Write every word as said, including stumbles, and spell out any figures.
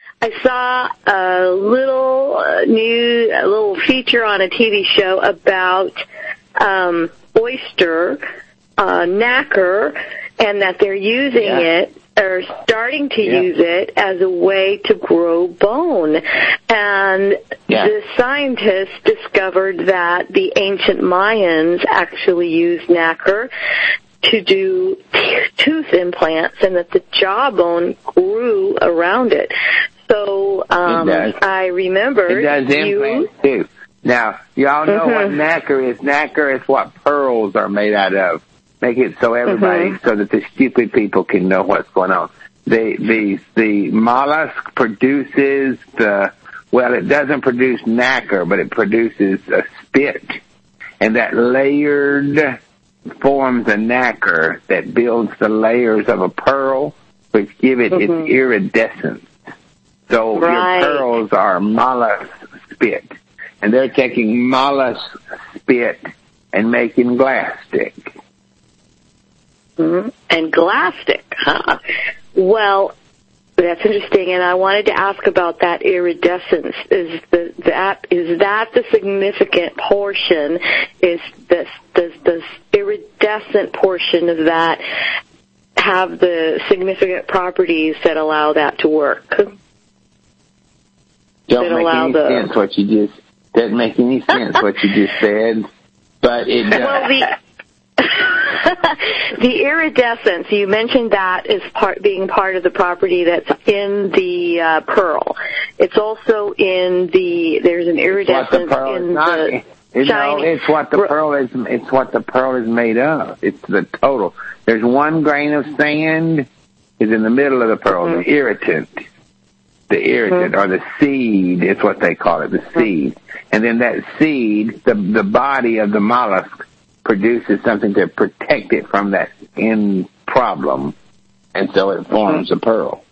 I saw a little uh, new, a little feature on a T V show about um, oyster uh, nacre, and that they're using yeah. it, or starting to yeah. use it as a way to grow bone. And yeah. the scientists discovered that the ancient Mayans actually used nacre to do t- tooth implants, and that the jawbone grew around it. So um, it I remembered it does you. implants too. Now, y'all know Mm-hmm. what nacre is. Nacre is what pearls are made out of. Make it so everybody, Mm-hmm. so that the stupid people can know what's going on. The the the mollusk produces the well, it doesn't produce nacre, but it produces a spit, and that layered forms a nacre that builds the layers of a pearl, which give it Mm-hmm. its iridescence. So right. your pearls are mollusk spit, and they're taking mollusk spit and making glass stick. Mm-hmm. And glastic, huh? Well, that's interesting, and I wanted to ask about that iridescence. Is the that is that the significant portion? Is this does this iridescent portion of that have the significant properties that allow that to work? Don't that make allow any the... sense what you just doesn't make any sense what you just said, but it does. Well, the the iridescence, you mentioned that as part being part of the property that's in the uh, pearl. It's also in the there's an iridescence in the It's, shiny. no, it's what the pearl is. It's what the pearl is made of. It's the total. There's one grain of sand is in the middle of the pearl, mm-hmm. the irritant. The irritant, mm-hmm. or the seed, is what they call it, the seed. Mm-hmm. And then that seed, the the body of the mollusk, produces something to protect it from that end problem, and so it forms mm-hmm. a pearl.